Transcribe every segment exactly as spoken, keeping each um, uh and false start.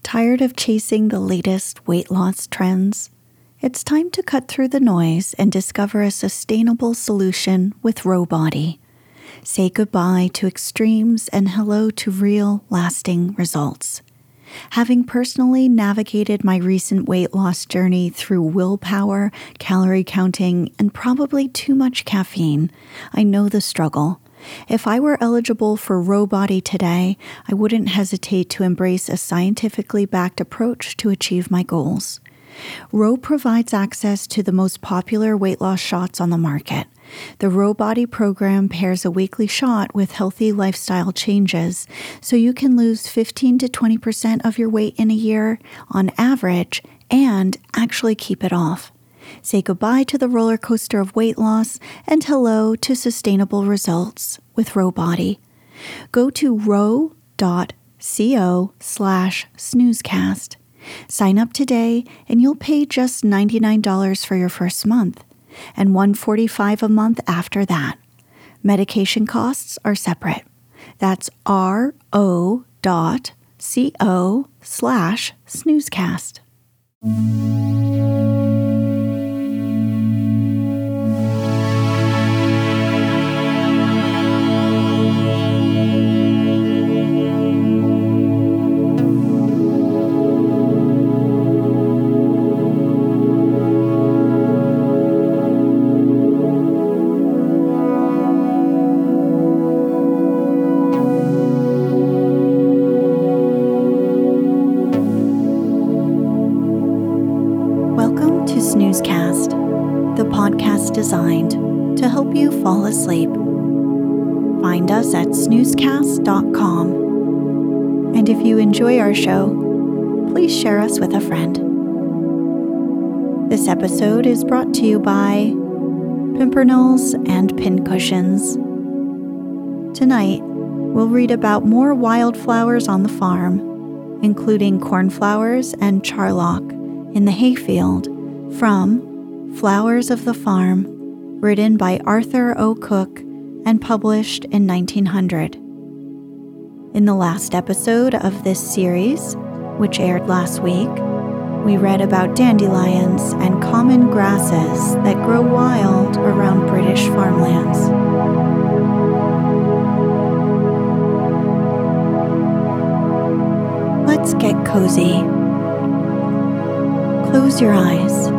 Tired of chasing the latest weight loss trends? It's time to cut through the noise and discover a sustainable solution with Rowbody. Say goodbye to extremes and hello to real, lasting results. Having personally navigated my recent weight loss journey through willpower, calorie counting, and probably too much caffeine, I know the struggle. If I were eligible for Rowbody today, I wouldn't hesitate to embrace a scientifically backed approach to achieve my goals. Row provides access to the most popular weight loss shots on the market. The Rowbody program pairs a weekly shot with healthy lifestyle changes, so you can lose fifteen to twenty percent of your weight in a year on average and actually keep it off. Say goodbye to the roller coaster of weight loss and hello to sustainable results with Rowbody. Go to row dot co slash snoozecast. Sign up today and you'll pay just ninety-nine dollars for your first month and one hundred forty-five dollars a month after that. Medication costs are separate. That's row dot co slash snoozecast. Snoozecast, the podcast designed to help you fall asleep. Find us at snoozecast dot com. And if you enjoy our show, please share us with a friend. This episode is brought to you by Pimpernels and Pincushions. Tonight, we'll read about more wildflowers on the farm, including cornflowers and charlock in the hayfield, from Flowers of the Farm, written by Arthur O. Cook and published in nineteen hundred. In the last episode of this series, which aired last week, we read about dandelions and common grasses that grow wild around British farmlands. Let's get cozy. Close your eyes.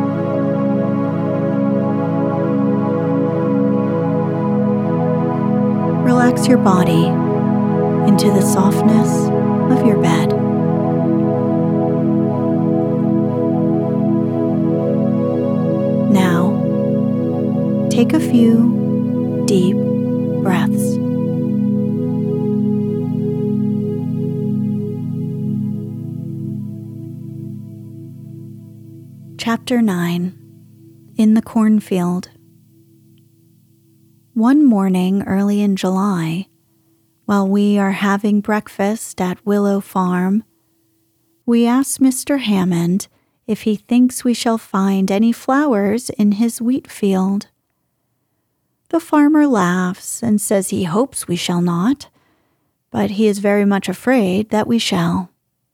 Relax your body into the softness of your bed. Now, take a few deep breaths. Chapter nine. In the Cornfield. One morning early in July, while we are having breakfast at Willow Farm, we ask Mister Hammond if he thinks we shall find any flowers in his wheat field. The farmer laughs and says he hopes we shall not, but he is very much afraid that we shall.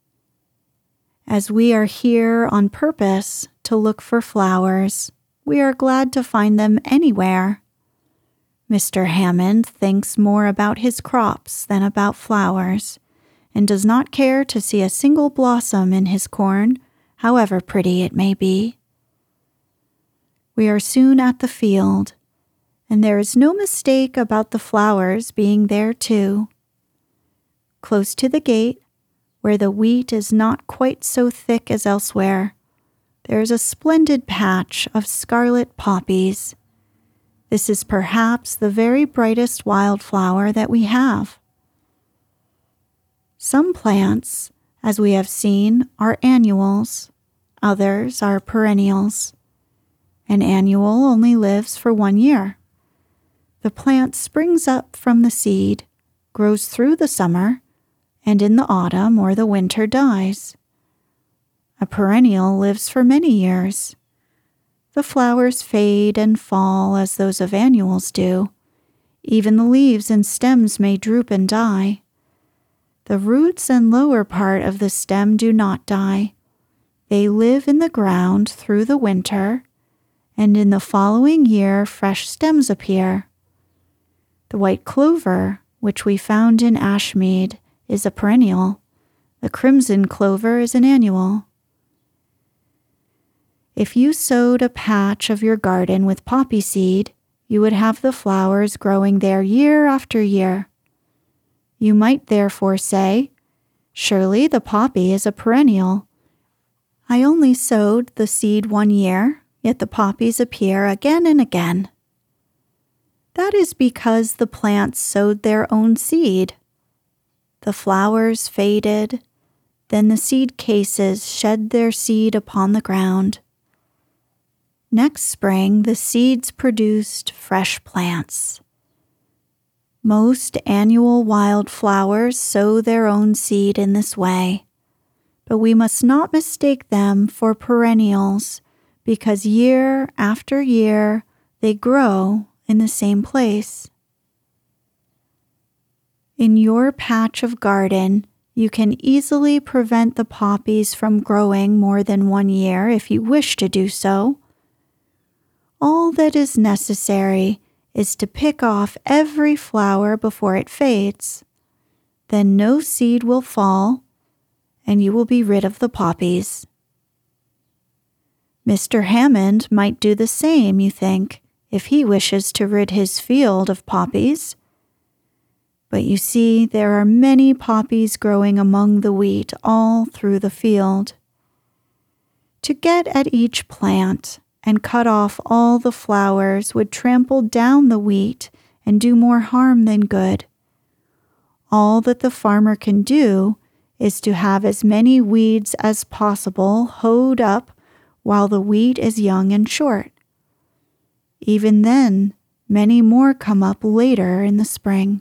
As we are here on purpose to look for flowers, we are glad to find them anywhere. Mister Hammond thinks more about his crops than about flowers, and does not care to see a single blossom in his corn, however pretty it may be. We are soon at the field, and there is no mistake about the flowers being there too. Close to the gate, where the wheat is not quite so thick as elsewhere, there is a splendid patch of scarlet poppies. This is perhaps the very brightest wildflower that we have. Some plants, as we have seen, are annuals, others are perennials. An annual only lives for one year. The plant springs up from the seed, grows through the summer, and in the autumn or the winter dies. A perennial lives for many years. The flowers fade and fall as those of annuals do. Even the leaves and stems may droop and die. The roots and lower part of the stem do not die. They live in the ground through the winter, and in the following year fresh stems appear. The white clover, which we found in Ashmead, is a perennial. The crimson clover is an annual. If you sowed a patch of your garden with poppy seed, you would have the flowers growing there year after year. You might therefore say, "Surely the poppy is a perennial. I only sowed the seed one year, yet the poppies appear again and again." That is because the plants sowed their own seed. The flowers faded, then the seed cases shed their seed upon the ground. Next spring, the seeds produced fresh plants. Most annual wildflowers sow their own seed in this way, but we must not mistake them for perennials because year after year they grow in the same place. In your patch of garden, you can easily prevent the poppies from growing more than one year if you wish to do so. All that is necessary is to pick off every flower before it fades. Then no seed will fall, and you will be rid of the poppies. Mister Hammond might do the same, you think, if he wishes to rid his field of poppies. But you see, there are many poppies growing among the wheat all through the field. To get at each plant and cut off all the flowers would trample down the wheat and do more harm than good. All that the farmer can do is to have as many weeds as possible hoed up while the wheat is young and short. Even then, many more come up later in the spring.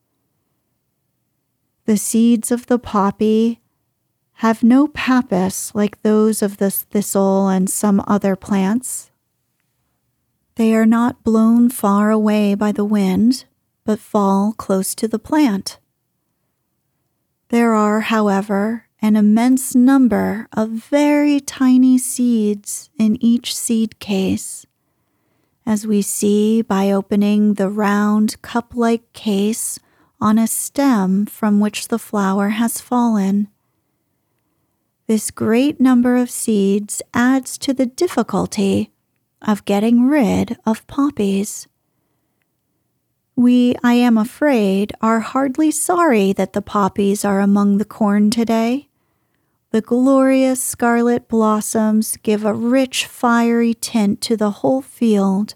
The seeds of the poppy have no pappus like those of the thistle and some other plants. They are not blown far away by the wind, but fall close to the plant. There are, however, an immense number of very tiny seeds in each seed case, as we see by opening the round cup-like case on a stem from which the flower has fallen. This great number of seeds adds to the difficulty of getting rid of poppies. We, I am afraid, are hardly sorry that the poppies are among the corn today. The glorious scarlet blossoms give a rich, fiery tint to the whole field.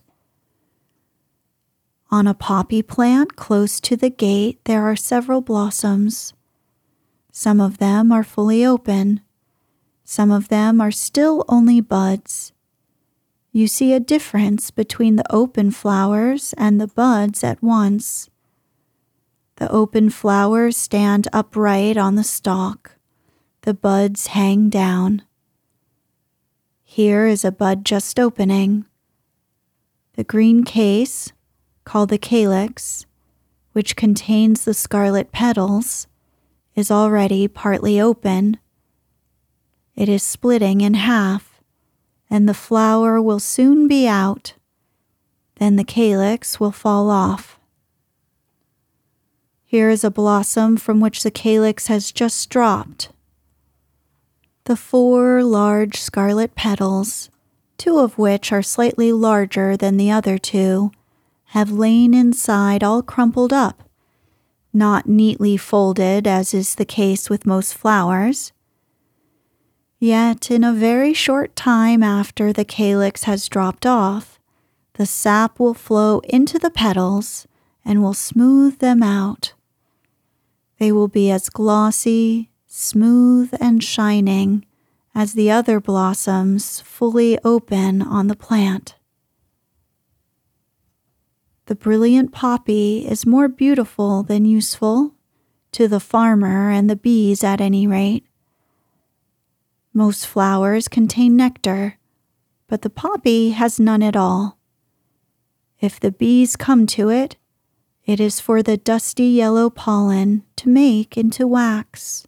On a poppy plant close to the gate there are several blossoms. Some of them are fully open. Some of them are still only buds. You see a difference between the open flowers and the buds at once. The open flowers stand upright on the stalk. The buds hang down. Here is a bud just opening. The green case, called the calyx, which contains the scarlet petals, is already partly open. It is splitting in half, and the flower will soon be out. Then the calyx will fall off. Here is a blossom from which the calyx has just dropped. The four large scarlet petals, two of which are slightly larger than the other two, have lain inside all crumpled up, not neatly folded as is the case with most flowers. Yet in a very short time after the calyx has dropped off, the sap will flow into the petals and will smooth them out. They will be as glossy, smooth, and shining as the other blossoms fully open on the plant. The brilliant poppy is more beautiful than useful, to the farmer and the bees at any rate. Most flowers contain nectar, but the poppy has none at all. If the bees come to it, It is for the dusty yellow pollen to make into wax.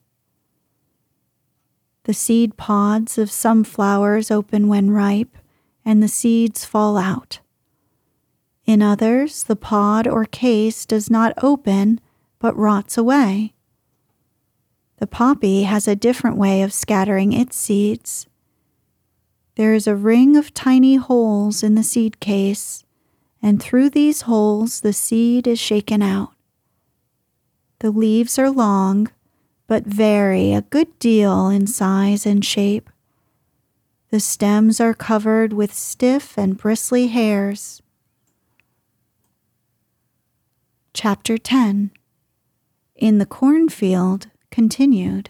The seed pods of some flowers open when ripe, and the seeds fall out. In others, the pod or case does not open, but rots away. The poppy has a different way of scattering its seeds. There is a ring of tiny holes in the seed case, and through these holes the seed is shaken out. The leaves are long, but vary a good deal in size and shape. The stems are covered with stiff and bristly hairs. Chapter ten. In the Cornfield, continued.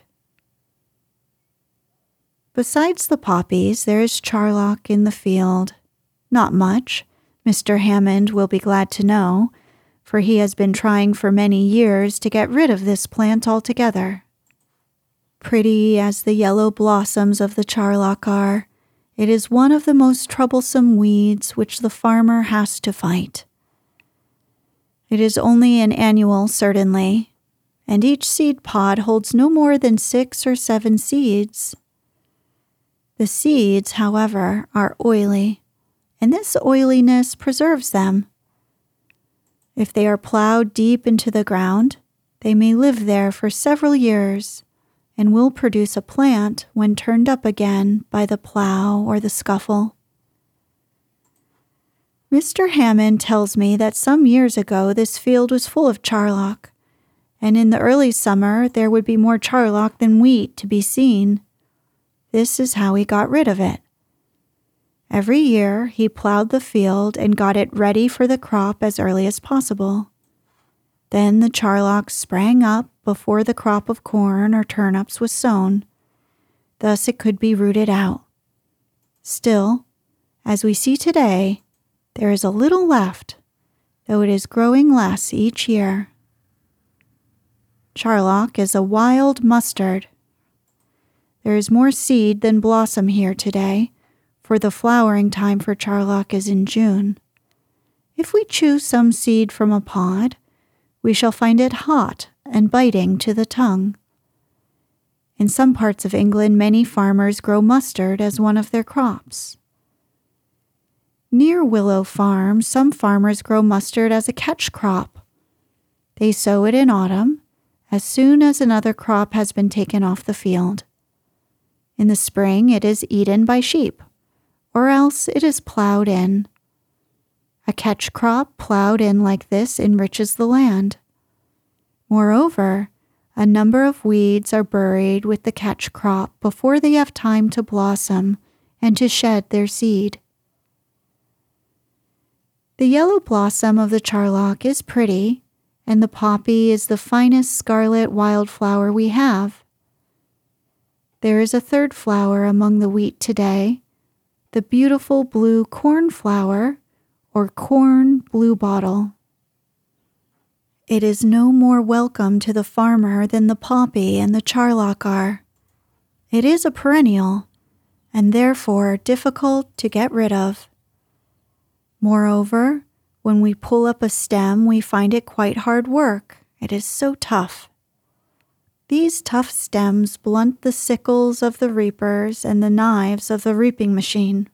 Besides the poppies, there is charlock in the field. Not much, Mister Hammond will be glad to know, for he has been trying for many years to get rid of this plant altogether. Pretty as the yellow blossoms of the charlock are, it is one of the most troublesome weeds which the farmer has to fight. It is only an annual, certainly, and each seed pod holds no more than six or seven seeds. The seeds, however, are oily, and this oiliness preserves them. If they are plowed deep into the ground, they may live there for several years, and will produce a plant when turned up again by the plow or the scuffle. Mister Hammond tells me that some years ago this field was full of charlock, and in the early summer there would be more charlock than wheat to be seen. This is how he got rid of it. Every year he plowed the field and got it ready for the crop as early as possible. Then the charlock sprang up before the crop of corn or turnips was sown. Thus it could be rooted out. Still, as we see today, there is a little left, though it is growing less each year. Charlock is a wild mustard. There is more seed than blossom here today, for the flowering time for charlock is in June. If we choose some seed from a pod, we shall find it hot and biting to the tongue. In some parts of England, many farmers grow mustard as one of their crops. Near Willow Farm, some farmers grow mustard as a catch crop. They sow it in autumn, as soon as another crop has been taken off the field. In the spring, it is eaten by sheep, or else it is plowed in. A catch crop plowed in like this enriches the land. Moreover, a number of weeds are buried with the catch crop before they have time to blossom and to shed their seed. The yellow blossom of the charlock is pretty, and the poppy is the finest scarlet wildflower we have. There is a third flower among the wheat today, the beautiful blue cornflower, or corn bluebottle. It is no more welcome to the farmer than the poppy and the charlock are. It is a perennial, and therefore difficult to get rid of. Moreover, when we pull up a stem, we find it quite hard work. It is so tough. These tough stems blunt the sickles of the reapers and the knives of the reaping machine.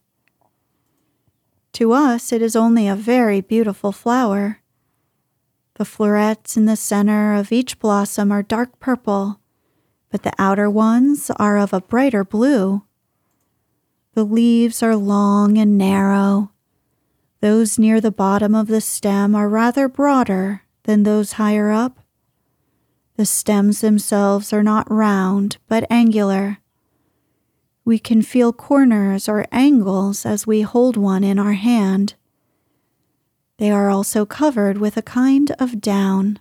To us, it is only a very beautiful flower. The florets in the center of each blossom are dark purple, but the outer ones are of a brighter blue. The leaves are long and narrow. Those near the bottom of the stem are rather broader than those higher up. The stems themselves are not round, but angular. We can feel corners or angles as we hold one in our hand. They are also covered with a kind of down.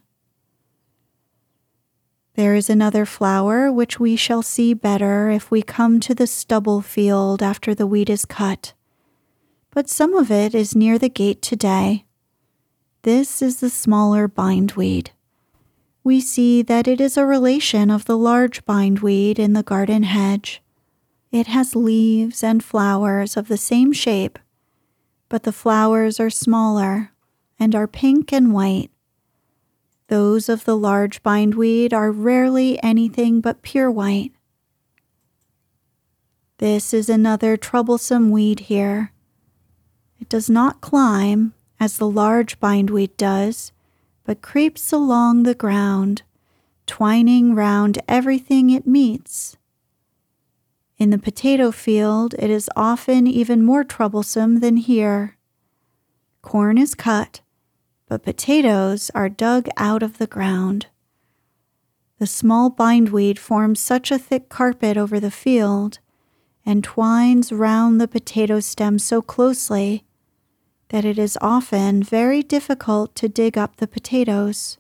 There is another flower which we shall see better if we come to the stubble field after the wheat is cut, but some of it is near the gate today. This is the smaller bindweed. We see that it is a relation of the large bindweed in the garden hedge. It has leaves and flowers of the same shape, but the flowers are smaller and are pink and white. Those of the large bindweed are rarely anything but pure white. This is another troublesome weed here. It does not climb, as the large bindweed does, but creeps along the ground, twining round everything it meets. In the potato field, it is often even more troublesome than here. Corn is cut, but potatoes are dug out of the ground. The small bindweed forms such a thick carpet over the field and twines round the potato stem so closely that it is often very difficult to dig up the potatoes.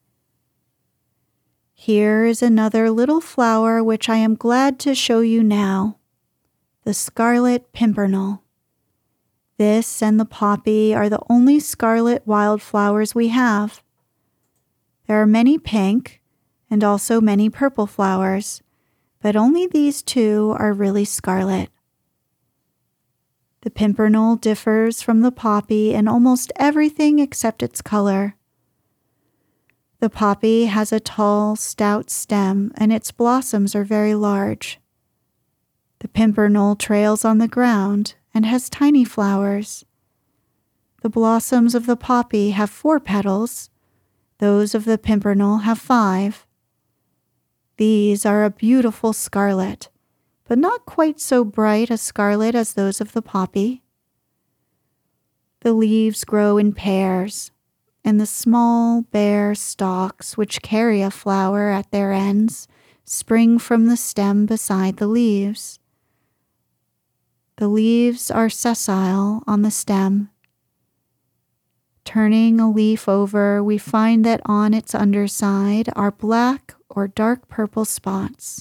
Here is another little flower which I am glad to show you now, the scarlet pimpernel. This and the poppy are the only scarlet wildflowers we have. There are many pink and also many purple flowers, but only these two are really scarlet. The pimpernel differs from the poppy in almost everything except its color. The poppy has a tall, stout stem, and its blossoms are very large. The pimpernel trails on the ground and has tiny flowers. The blossoms of the poppy have four petals. Those of the pimpernel have five. These are a beautiful scarlet, but not quite so bright a scarlet as those of the poppy. The leaves grow in pairs, and the small, bare stalks which carry a flower at their ends spring from the stem beside the leaves. The leaves are sessile on the stem. Turning a leaf over, we find that on its underside are black or dark purple spots.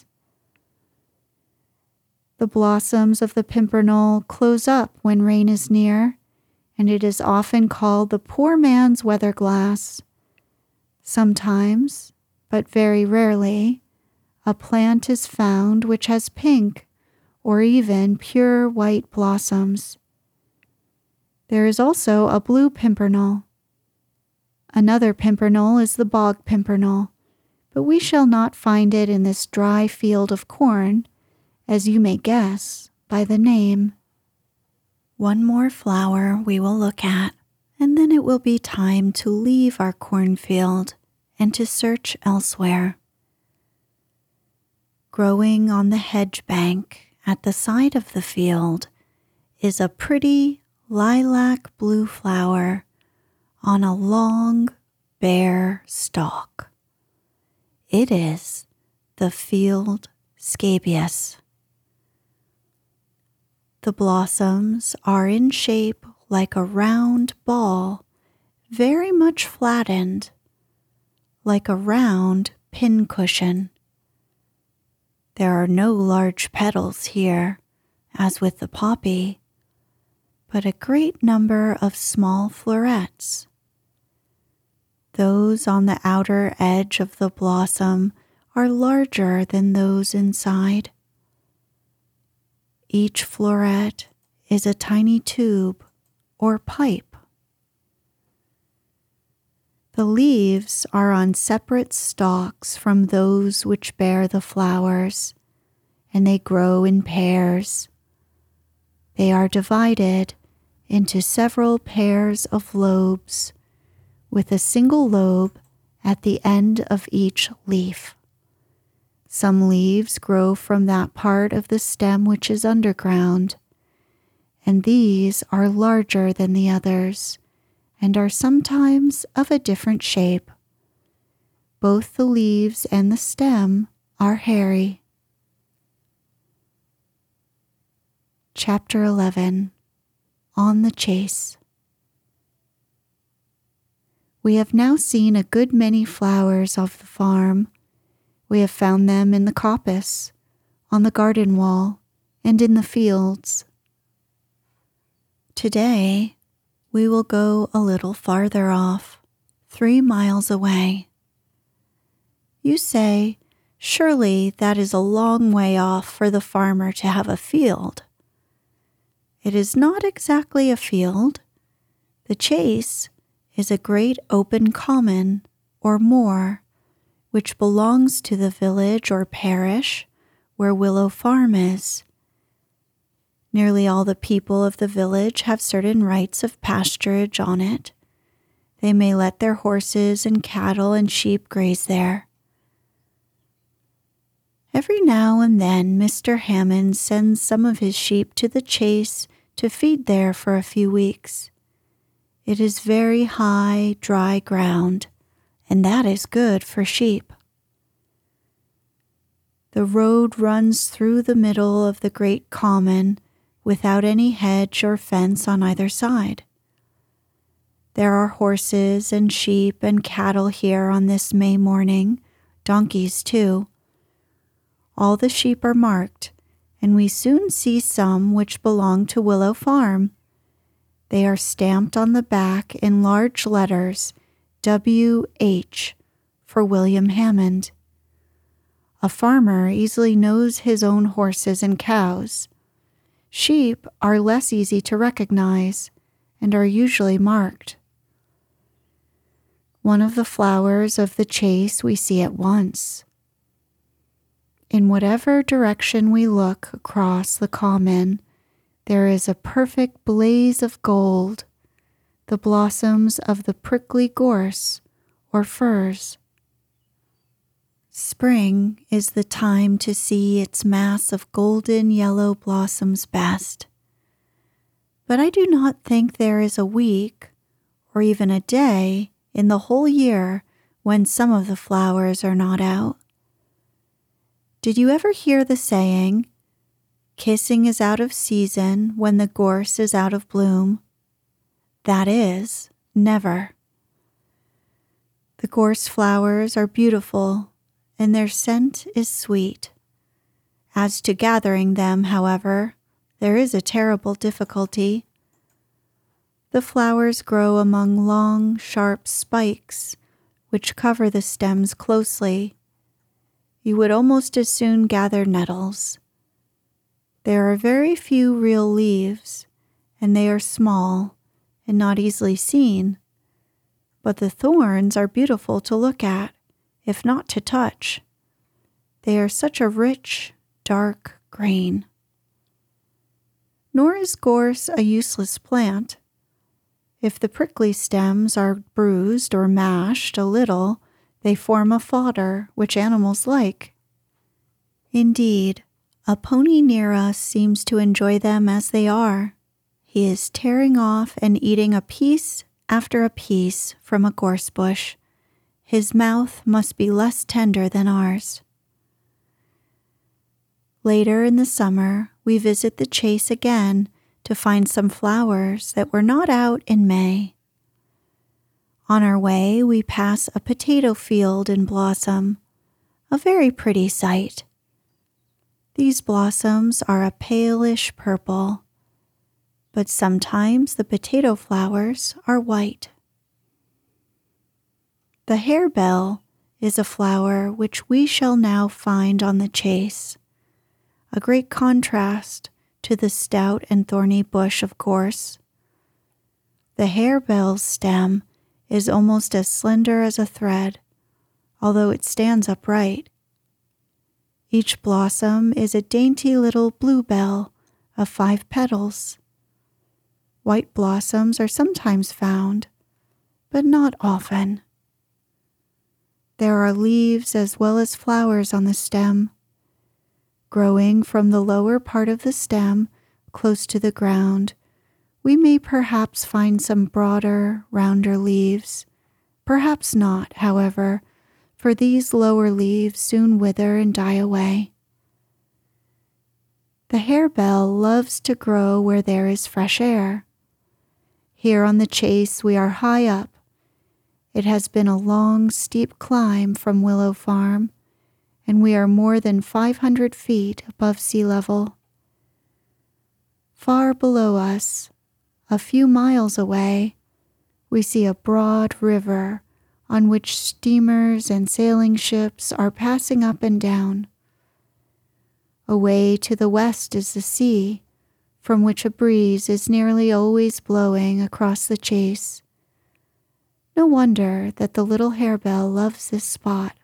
The blossoms of the pimpernel close up when rain is near, and it is often called the poor man's weather glass. Sometimes, but very rarely, a plant is found which has pink or even pure white blossoms. There is also a blue pimpernel. Another pimpernel is the bog pimpernel, but we shall not find it in this dry field of corn, as you may guess by the name. One more flower we will look at, and then it will be time to leave our cornfield and to search elsewhere. Growing on the hedge bank at the side of the field is a pretty lilac blue flower on a long, bare stalk. It is the field scabious. The blossoms are in shape like a round ball, very much flattened, like a round pincushion. There are no large petals here, as with the poppy, but a great number of small florets. Those on the outer edge of the blossom are larger than those inside. Each floret is a tiny tube or pipe. The leaves are on separate stalks from those which bear the flowers, and they grow in pairs. They are divided into several pairs of lobes, with a single lobe at the end of each leaf. Some leaves grow from that part of the stem which is underground, and these are larger than the others and are sometimes of a different shape. Both the leaves and the stem are hairy. Chapter eleven. On the Chase. We have now seen a good many flowers of the farm. We have found them in the coppice, on the garden wall, and in the fields. Today, we will go a little farther off, three miles away. You say, surely that is a long way off for the farmer to have a field. It is not exactly a field. The Chase is a great open common or more, which belongs to the village or parish where Willow Farm is. Nearly all the people of the village have certain rights of pasturage on it. They may let their horses and cattle and sheep graze there. Every now and then Mister Hammond sends some of his sheep to the chase to feed there for a few weeks. It is very high, dry ground, and that is good for sheep. The road runs through the middle of the great common without any hedge or fence on either side. There are horses and sheep and cattle here on this May morning, donkeys too. All the sheep are marked, and we soon see some which belong to Willow Farm. They are stamped on the back in large letters, W H, for William Hammond. A farmer easily knows his own horses and cows. Sheep are less easy to recognize and are usually marked. One of the flowers of the chase we see at once. In whatever direction we look across the common, there is a perfect blaze of gold, the blossoms of the prickly gorse or furze. Spring is the time to see its mass of golden yellow blossoms best. But I do not think there is a week or even a day in the whole year when some of the flowers are not out. Did you ever hear the saying, "Kissing is out of season when the gorse is out of bloom"? That is, never. The gorse flowers are beautiful, and their scent is sweet. As to gathering them, however, there is a terrible difficulty. The flowers grow among long, sharp spikes, which cover the stems closely. You would almost as soon gather nettles. There are very few real leaves, and they are small and not easily seen. But the thorns are beautiful to look at, if not to touch. They are such a rich, dark green. Nor is gorse a useless plant. If the prickly stems are bruised or mashed a little, they form a fodder which animals like. Indeed, a pony near us seems to enjoy them as they are. He is tearing off and eating a piece after a piece from a gorse bush. His mouth must be less tender than ours. Later in the summer, we visit the chase again to find some flowers that were not out in May. On our way, we pass a potato field in blossom, a very pretty sight. These blossoms are a palish purple, but sometimes the potato flowers are white. The harebell is a flower which we shall now find on the chase, a great contrast to the stout and thorny bush of gorse. The harebell's stem is almost as slender as a thread, although it stands upright. Each blossom is a dainty little bluebell of five petals. White blossoms are sometimes found, but not often. There are leaves as well as flowers on the stem. Growing from the lower part of the stem, close to the ground, we may perhaps find some broader, rounder leaves. Perhaps not, however, for these lower leaves soon wither and die away. The harebell loves to grow where there is fresh air. Here on the chase we are high up. It has been a long, steep climb from Willow Farm, and we are more than five hundred feet above sea level. Far below us, a few miles away, we see a broad river on which steamers and sailing ships are passing up and down. Away to the west is the sea, from which a breeze is nearly always blowing across the chase. No wonder that the little harebell loves this spot.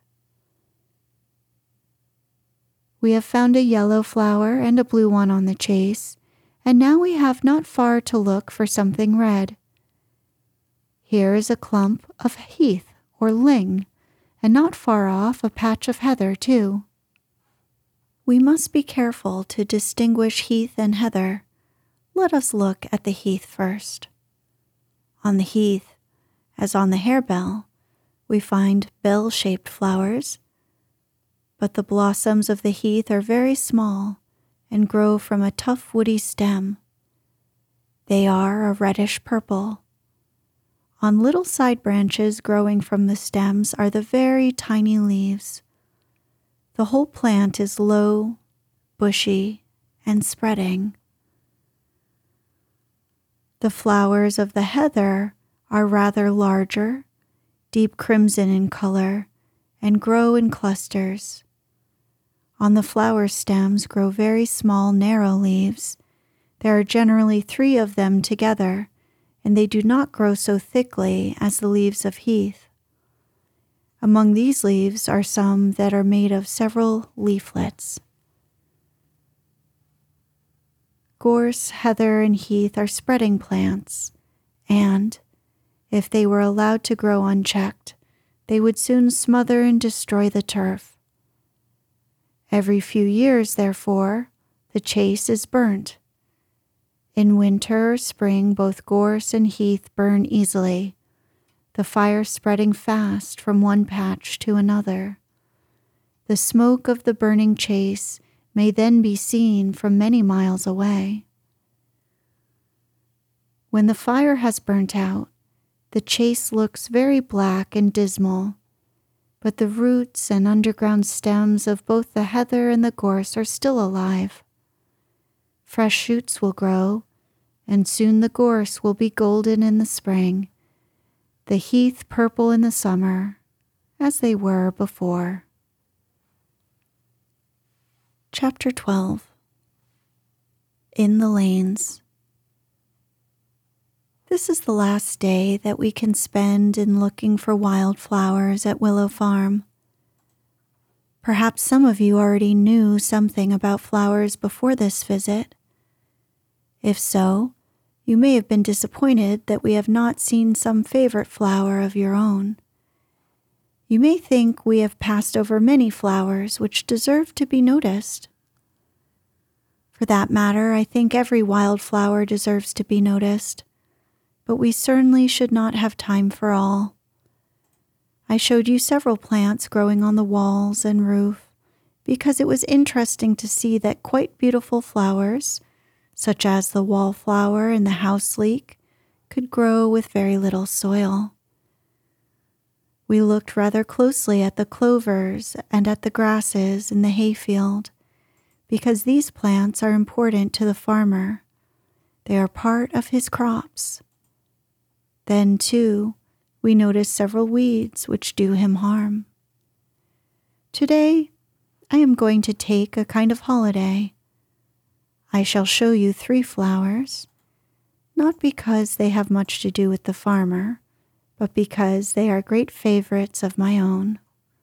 We have found a yellow flower and a blue one on the chase, and now we have not far to look for something red. Here is a clump of heath or ling, and not far off a patch of heather too. We must be careful to distinguish heath and heather. Let us look at the heath first. On the heath, as on the harebell, we find bell-shaped flowers, but the blossoms of the heath are very small and grow from a tough woody stem. They are a reddish purple. On little side branches growing from the stems are the very tiny leaves. The whole plant is low, bushy, and spreading. The flowers of the heather are rather larger, deep crimson in color, and grow in clusters. On the flower stems grow very small, narrow leaves. There are generally three of them together, and they do not grow so thickly as the leaves of heath. Among these leaves are some that are made of several leaflets. Gorse, heather, and heath are spreading plants, and, if they were allowed to grow unchecked, they would soon smother and destroy the turf. Every few years, therefore, the chase is burnt. In winter or spring, both gorse and heath burn easily, the fire spreading fast from one patch to another. The smoke of the burning chase may then be seen from many miles away. When the fire has burnt out, the chase looks very black and dismal, but the roots and underground stems of both the heather and the gorse are still alive. Fresh shoots will grow, and soon the gorse will be golden in the spring, the heath purple in the summer, as they were before. Chapter twelve. In the Lanes. This is the last day that we can spend in looking for wildflowers at Willow Farm. Perhaps some of you already knew something about flowers before this visit. If so, you may have been disappointed that we have not seen some favorite flower of your own. You may think we have passed over many flowers which deserve to be noticed. For that matter, I think every wildflower deserves to be noticed, but we certainly should not have time for all. I showed you several plants growing on the walls and roof because it was interesting to see that quite beautiful flowers, such as the wallflower and the house leek, could grow with very little soil. We looked rather closely at the clovers and at the grasses in the hayfield, because these plants are important to the farmer. They are part of his crops. Then, too, we noticed several weeds which do him harm. Today, I am going to take a kind of holiday. I shall show you three flowers, not because they have much to do with the farmer, but because they are great favorites of my own.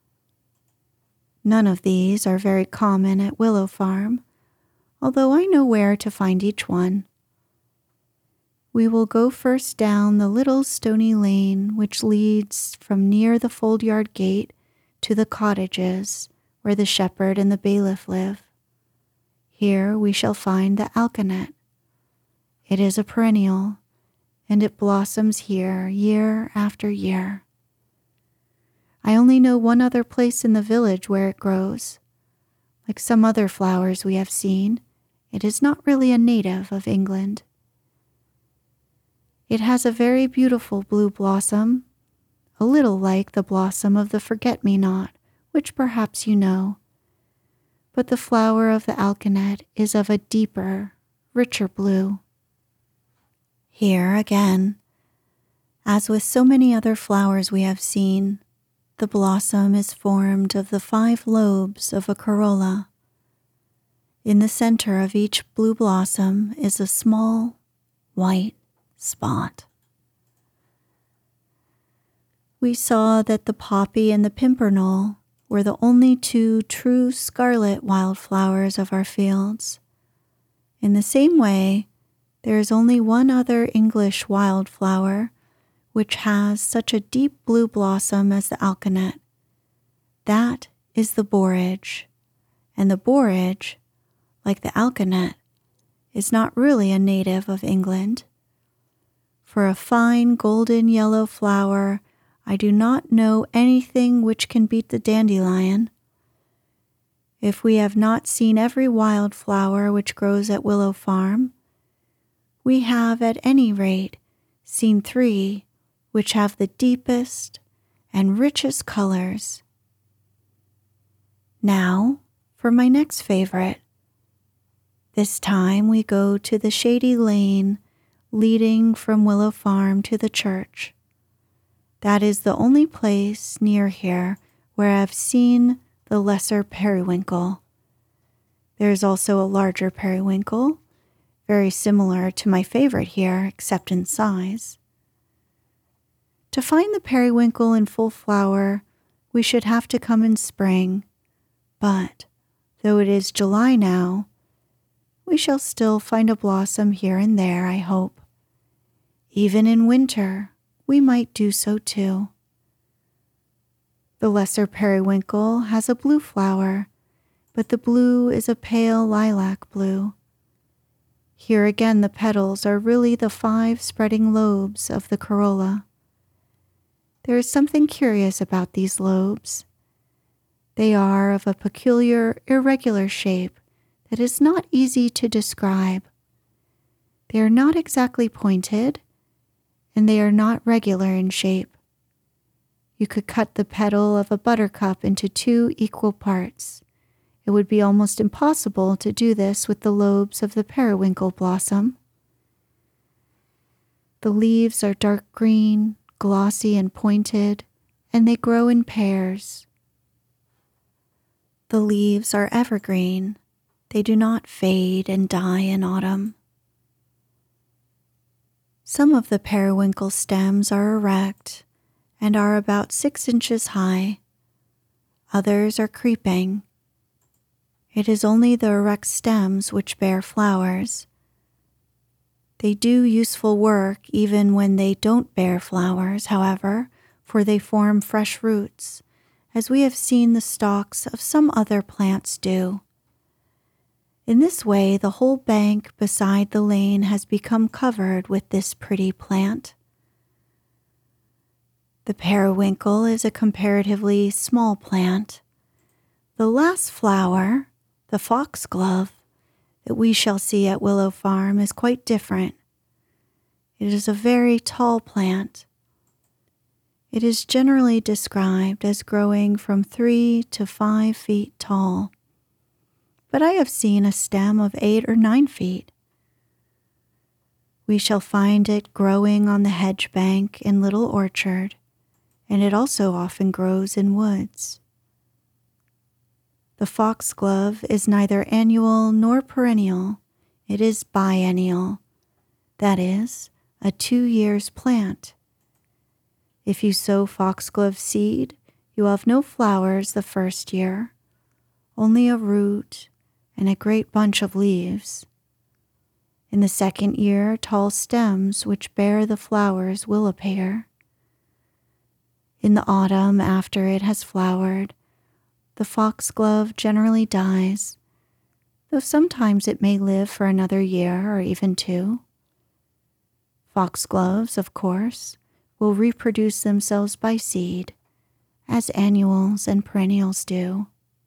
None of these are very common at Willow Farm, although I know where to find each one. We will go first down the little stony lane which leads from near the fold yard gate to the cottages where the shepherd and the bailiff live. Here we shall find the alkanet. It is a perennial, and it blossoms here year after year. I only know one other place in the village where it grows. Like some other flowers we have seen, it is not really a native of England. It has a very beautiful blue blossom, a little like the blossom of the forget-me-not, which perhaps you know. But the flower of the alkanet is of a deeper, richer blue. Here again, as with so many other flowers we have seen, the blossom is formed of the five lobes of a corolla. In the center of each blue blossom is a small, white spot. We saw that the poppy and the pimpernel were the only two true scarlet wildflowers of our fields. In the same way, there is only one other English wildflower which has such a deep blue blossom as the alkanet. That is the borage, and the borage, like the alkanet, is not really a native of England. For a fine golden yellow flower, I do not know anything which can beat the dandelion. If we have not seen every wildflower which grows at Willow Farm, we have at any rate seen three which have the deepest and richest colors. Now for my next favorite. This time we go to the shady lane leading from Willow Farm to the church. That is the only place near here where I've seen the lesser periwinkle. There is also a larger periwinkle, very similar to my favorite here, except in size. To find the periwinkle in full flower, we should have to come in spring, but though it is July now, we shall still find a blossom here and there, I hope. Even in winter, we might do so too. The lesser periwinkle has a blue flower, but the blue is a pale lilac blue. Here again the petals are really the five spreading lobes of the corolla. There is something curious about these lobes. They are of a peculiar, irregular shape that is not easy to describe. They are not exactly pointed, and they are not regular in shape. You could cut the petal of a buttercup into two equal parts. It would be almost impossible to do this with the lobes of the periwinkle blossom. The leaves are dark green, glossy and pointed, and they grow in pairs. The leaves are evergreen. They do not fade and die in autumn. Some of the periwinkle stems are erect and are about six inches high. Others are creeping. It is only the erect stems which bear flowers. They do useful work even when they don't bear flowers, however, for they form fresh roots, as we have seen the stalks of some other plants do. In this way, the whole bank beside the lane has become covered with this pretty plant. The periwinkle is a comparatively small plant. The last flower, the foxglove, that we shall see at Willow Farm is quite different. It is a very tall plant. It is generally described as growing from three to five feet tall, but I have seen a stem of eight or nine feet. We shall find it growing on the hedge bank in Little Orchard, and it also often grows in woods. The foxglove is neither annual nor perennial. It is biennial, that is, a two years plant. If you sow foxglove seed, you have no flowers the first year, only a root and a great bunch of leaves. In the second year, tall stems which bear the flowers will appear. In the autumn, after it has flowered, the foxglove generally dies, though sometimes it may live for another year or even two. Foxgloves, of course, will reproduce themselves by seed, as annuals and perennials do.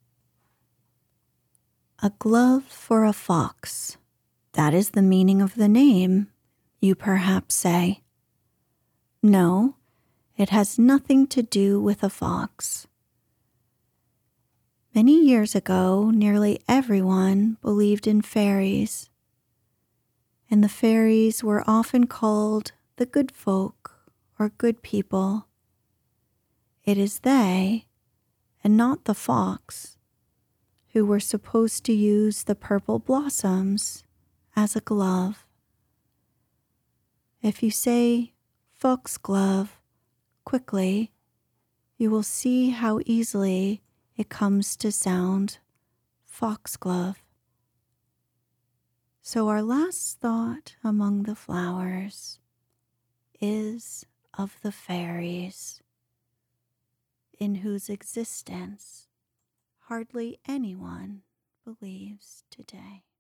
A glove for a fox. That is the meaning of the name, you perhaps say. No, it has nothing to do with a fox. Many years ago, nearly everyone believed in fairies, and the fairies were often called the good folk or good people. It is they, and not the fox, who were supposed to use the purple blossoms as a glove. If you say foxglove quickly, you will see how easily it comes to sound foxglove. So our last thought among the flowers is of the fairies, in whose existence hardly anyone believes today.